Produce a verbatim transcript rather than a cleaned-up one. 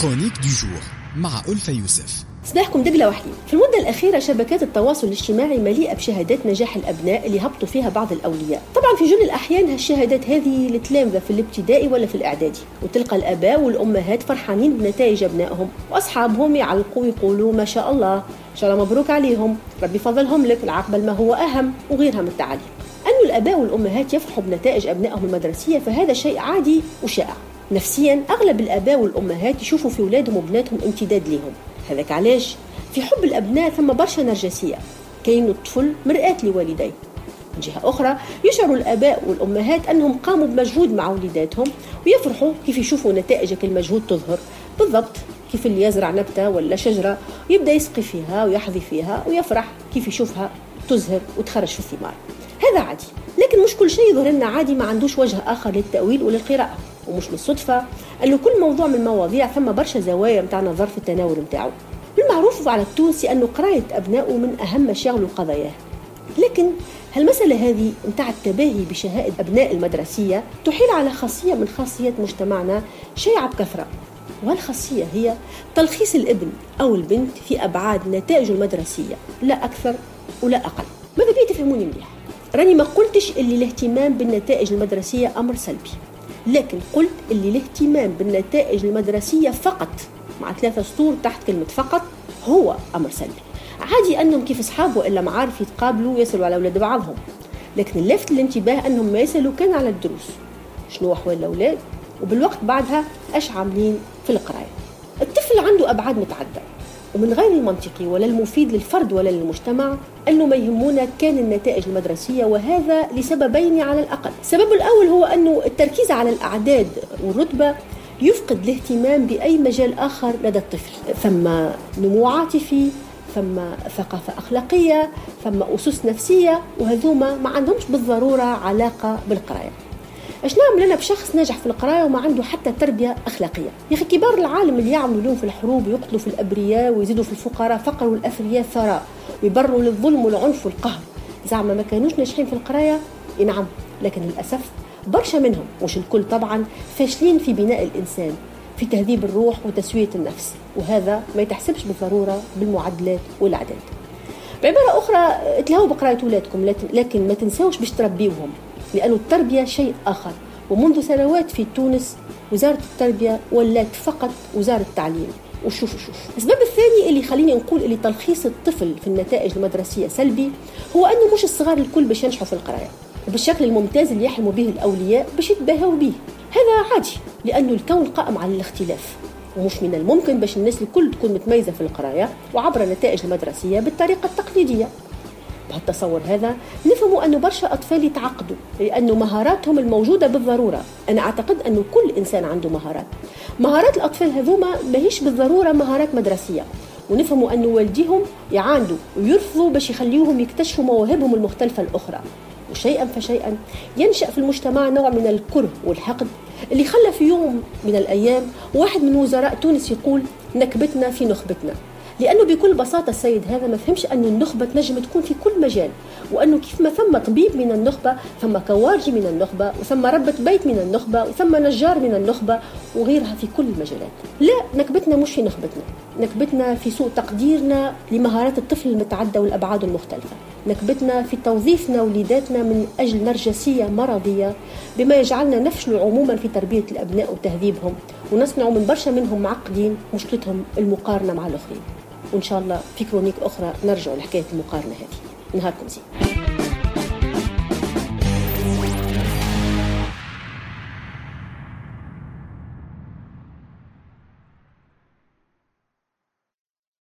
كرونيك دو جور مع ألفة يوسف. صباحكم دقلة وحيد. في المدة الأخيرة شبكات التواصل الاجتماعي مليئة بشهادات نجاح الأبناء اللي هبطوا فيها بعض الأولياء. طبعا في جل الأحيان هالشهادات هذه لتلامذة في الابتدائي ولا في الإعدادي، وتلقى الآباء والأمهات فرحانين بنتائج أبنائهم، وأصحابهم يعلقوا ويقولوا ما شاء الله، إن شاء الله مبروك عليهم، ربي فضلهم لك، العقبال ما هو أهم، وغيرها من التعاليم. أن الآباء والأمهات يفرحوا بنتائج أبنائهم المدرسية فهذا شيء عادي وشائع. نفسيا أغلب الآباء والأمهات يشوفوا في أولادهم وبناتهم امتداد لهم. هذاك علاش في حب الأبناء ثم برشا نرجسية، كأن الطفل مرآة لوالديه. من جهة أخرى يشعر الآباء والأمهات أنهم قاموا بمجهود مع وليداتهم، ويفرحوا كيف يشوفوا نتائج المجهود تظهر بالضبط، كيف اللي يزرع نبتة ولا شجرة ويبدأ يسقي فيها ويحظي فيها، ويفرح كيف يشوفها تزهر وتخرج في الثمار. هذا عادي، لكن مش كل شيء يظهر لنا عادي ما عندوش وجه آخر للتأويل وللقراءة. ومش بالصدفة أنه كل موضوع من المواضيع ثم برشا زوايا متاع نظر في التناول متاعه. بالمعروف على التونسي أنه قراية أبنائه من أهم مشاغل وقضاياه، لكن هالمسألة هذه متاع التباهي بشهائد أبناء المدرسية تحيل على خاصية من خاصيات مجتمعنا شائعة بكثرة، والخاصية هي تلخيص الابن أو البنت في أبعاد نتائجه المدرسية، لا أكثر ولا أقل. ماذا بي تفهموني مليح؟ راني ما قلتش اللي الاهتمام بالنتائج المدرسية أمر سلبي، لكن قلت اللي الاهتمام بالنتائج المدرسية فقط مع ثلاثة سطور تحت كلمة فقط هو أمر سلبي. عادي أنهم كيف أصحاب وإلا معارف يتقابلوا ويسألوا على أولاد بعضهم، لكن اللفت الانتباه أنهم ما يسألوا كان على الدروس، شنو أحوال الأولاد، وبالوقت بعدها أش عاملين في القراية. الطفل عنده أبعاد متعددة، ومن غير المنطقي ولا المفيد للفرد ولا للمجتمع أنه ما يهمونا كان النتائج المدرسية، وهذا لسببين على الأقل. السبب الأول هو أنه التركيز على الأعداد والرتبة يفقد الاهتمام بأي مجال آخر لدى الطفل. ثم نمو عاطفي، ثم ثقافة أخلاقية، ثم أسس نفسية، وهذوما ما عندهمش بالضرورة علاقة بالقراية. اش نعمل أنا بشخص ناجح في القراية وما عنده حتى تربية أخلاقية؟ يا أخي كبار العالم اللي يعملوا لهم في الحروب ويقتلوا في الأبرياء ويزيدوا في الفقراء فقر والأثرياء ثراء ويبروا للظلم والعنف والقهر، زعما ما كانوش ناجحين في القراية؟ نعم، لكن للأسف برشا منهم، مش الكل طبعا، فاشلين في بناء الإنسان، في تهذيب الروح وتسوية النفس، وهذا ما يتحسبش بالضرورة بالمعدلات والأعداد. بعبارة أخرى تلهوا بقراية أولادكم، لكن ما تنسوش باش تربيوهم، لأن التربية شيء آخر. ومنذ سنوات في تونس وزارة التربية ولات فقط وزارة التعليم. وشوفوا شوف الأسباب الثاني اللي خليني نقول اللي تلخيص الطفل في النتائج المدرسية سلبي هو أنه مش الصغار الكل باش ينجحوا في القراية وبالشكل الممتاز اللي يحلموا به الأولياء باش يتباهوا به. هذا عادي، لأنه الكون قائم على الاختلاف، ومش من الممكن باش الناس الكل تكون متميزة في القراية وعبر النتائج المدرسية بالطريقة التقليدية. بهالتصور هذا نفهموا أنه برشا أطفال يتعقدوا لأنه مهاراتهم الموجودة بالضرورة. أنا أعتقد أنه كل إنسان عنده مهارات، مهارات الأطفال هذوما ما هيش بالضرورة مهارات مدرسية، ونفهموا أنه والديهم يعاندوا ويرفضوا باش يخليوهم يكتشفوا مواهبهم المختلفة الأخرى. وشيئا فشيئا ينشأ في المجتمع نوع من الكره والحقد اللي خلى في يوم من الأيام واحد من وزراء تونس يقول نكبتنا في نخبتنا، لأنه بكل بساطة السيد هذا ما فهمش أن النخبة تنجم تكون في كل مجال، وأنه كيف ما ثم طبيب من النخبة ثم كوارجي من النخبة وثم ربة بيت من النخبة وثم نجار من النخبة وغيرها في كل المجالات. لا، نكبتنا مش في نخبتنا، نكبتنا في سوء تقديرنا لمهارات الطفل المتعددة والأبعاد المختلفة، نكبتنا في توظيفنا وليداتنا من أجل نرجسية مرضية بما يجعلنا نفشل عموما في تربية الأبناء وتهذيبهم، ونصنع من برشا منهم معقدين مشكلتهم المقارنة مع الآخرين. وإن شاء الله في كرونيك أخرى نرجع لحكاية المقارنة هذه. نهاركم زين.